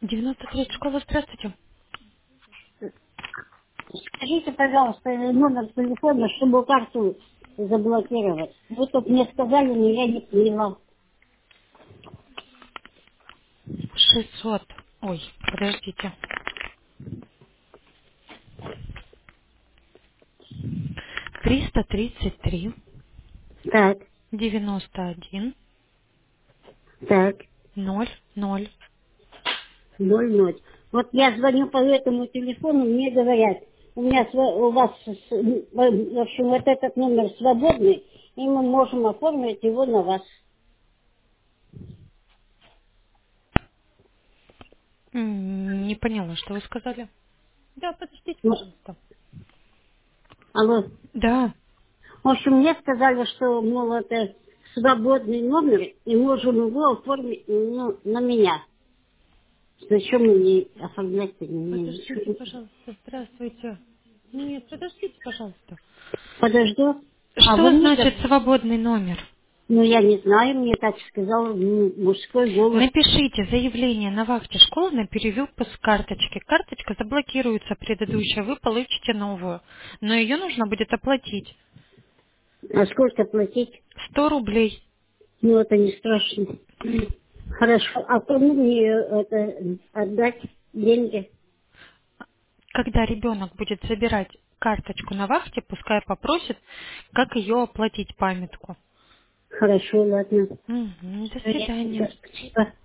93 школа, здравствуйте. Скажите, пожалуйста, номер телефона, чтобы карту заблокировать. Вы тут мне сказали, но я не поняла. 600. Ой, подождите. 333, Так, 91, так, 00. 00. Вот я звоню по этому телефону, мне говорят, у вас, в общем, вот этот номер свободный, и мы можем оформить его на вас. Не поняла, что вы сказали. Да, подождите, Ну, пожалуйста. алло. Да. В общем, мне сказали, что, мол, это свободный номер, и можем его оформить на меня. Зачем мне оформлять-то мне Подождите, ничего? пожалуйста. Здравствуйте. Нет, подождите, пожалуйста. Подожду. А вы Что мне значит свободный номер? ну я не знаю, мне так сказал мужской голос. Напишите заявление на вахте школы на перевыпуск карточки. Карточка заблокируется предыдущая, вы получите новую. Но ее нужно будет оплатить. А сколько платить? 100 рублей. Ну это не страшно. Хорошо. А кому мне это отдать деньги? Когда ребенок будет забирать карточку на вахте, пускай попросит, как ее оплатить памятку. Хорошо, ладно. Мгм, до Всё, свидания. спасибо.